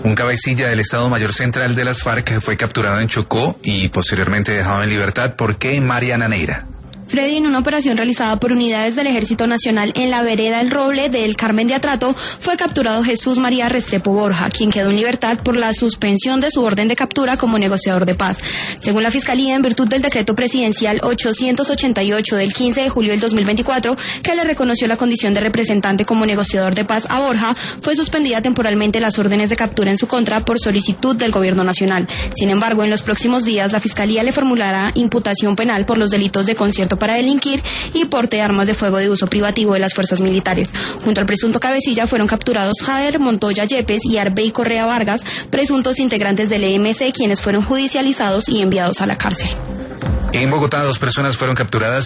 Un cabecilla del Estado Mayor Central de las FARC fue capturado en Chocó y posteriormente dejado en libertad. ¿Por qué, Mariana Neira? Freddy, en una operación realizada por unidades del Ejército Nacional en la vereda El Roble del Carmen de Atrato, fue capturado Jesús María Restrepo Borja, quien quedó en libertad por la suspensión de su orden de captura como negociador de paz. Según la Fiscalía, en virtud del decreto presidencial 888 del 15 de julio del 2024, que le reconoció la condición de representante como negociador de paz a Borja, fue suspendida temporalmente las órdenes de captura en su contra por solicitud del Gobierno Nacional. Sin embargo, en los próximos días, la Fiscalía le formulará imputación penal por los delitos de concierto para delinquir y porte de armas de fuego de uso privativo de las fuerzas militares. Junto al presunto cabecilla fueron capturados Jader Montoya Yepes y Arbey Correa Vargas, presuntos integrantes del EMC, quienes fueron judicializados y enviados a la cárcel. En Bogotá, 2 personas fueron capturadas